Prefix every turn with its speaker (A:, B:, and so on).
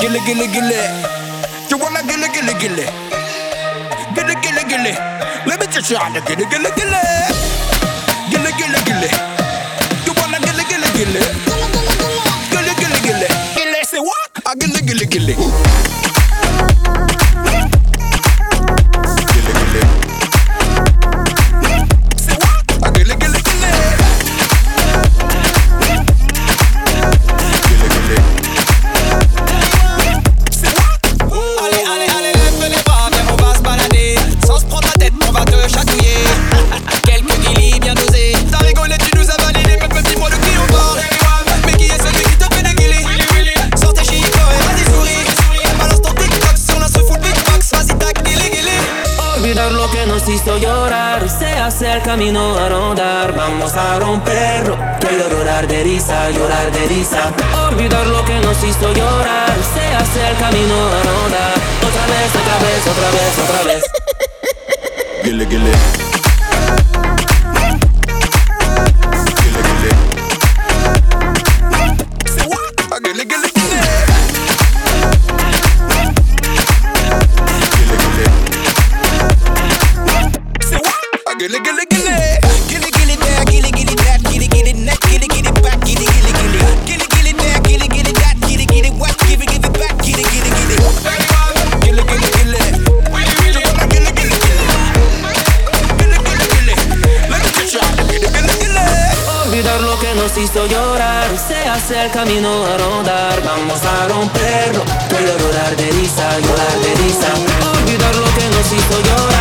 A: Gilly, gilly, gilly. You wanna gilly, gilly, gilly. Gilly, gilly, gilly. Let me just shout the gilly, gilly, gilly. Gilly, gilly, gilly. You wanna gilly, gilly, gilly. Gilly, gilly, gilly. Gilly, say what? I gilly, gilly, gilly. Gilly, gilly. Say what? I gilly, gilly, gilly. Gilly, gilly. Say what?
B: Allez, allez, allez, lève les bras, viens, on va se balader. Sans se prendre la tête, on va te chatouiller. Quelques guilis bien dosés. T'as rigolé, tu nous as validé, mais dis-moi de qui on parle. Mais qui est celui qui te fait des guilis? Sortez chez Ico et vas-y souris. Balance ton TikTok sur la full beatbox. Vas-y tac, guili, guili.
C: Olvidar lo que nos hizo llorar, se hace el camino a rondar, vamos a romperlo. Quiero llorar de risa, llorar de risa. Olvidar lo que nos hizo llorar, se hace el camino a rondar. Otra vez, otra vez, otra vez, otra vez.
A: Gilly, gilly. Gilly, gilly. Say what? I gilly, gilly, gilly. Gilly, gilly. Say what? I gilly, gilly, gilly. Gilly, gilly there, gilly, gilly that, gilly, gilly neck, gilly, gilly back, gilly, gilly, gilly. Gilly, gilly there, gilly, gilly that, gilly, gilly what, give it back, gilly, gilly, gilly. Gilly, gilly, gilly. You wanna gilly, gilly, gilly. Gilly, gilly, gilly. Let me just shout the gilly, gilly, gilly.
C: Olvidar lo que nos hizo llorar, se hace el camino a rondar, vamos a romperlo. Quiero llorar de risa, llorar de risa. Olvidar lo que nos hizo llorar.